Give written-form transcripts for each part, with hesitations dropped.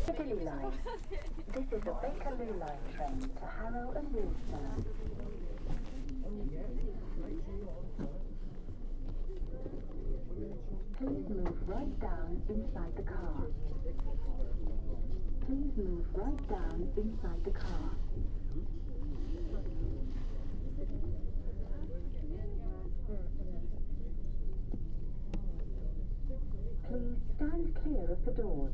Piccadilly line. This is a Bakerloo line train to Harrow and Walsall. Please move right down inside the car. Please move right down inside the car. Please stand clear of the doors.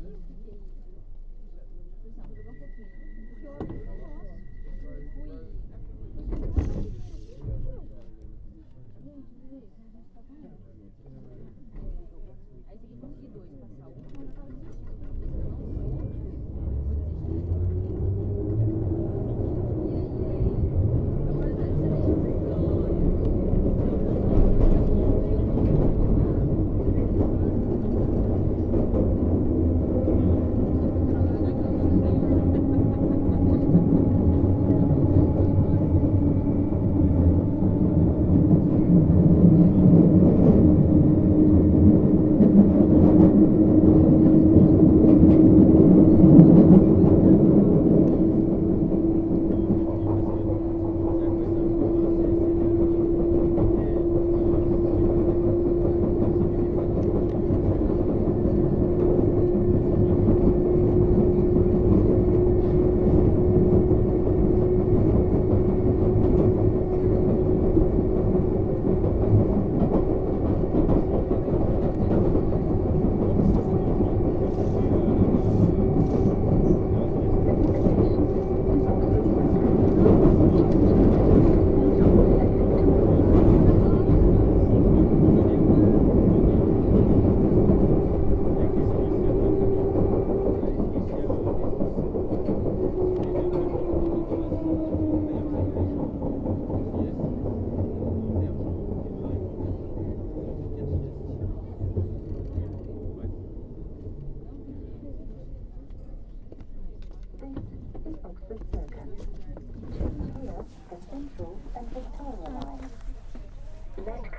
This is Oxford Circus. Change here for Central and Victoria lines. Let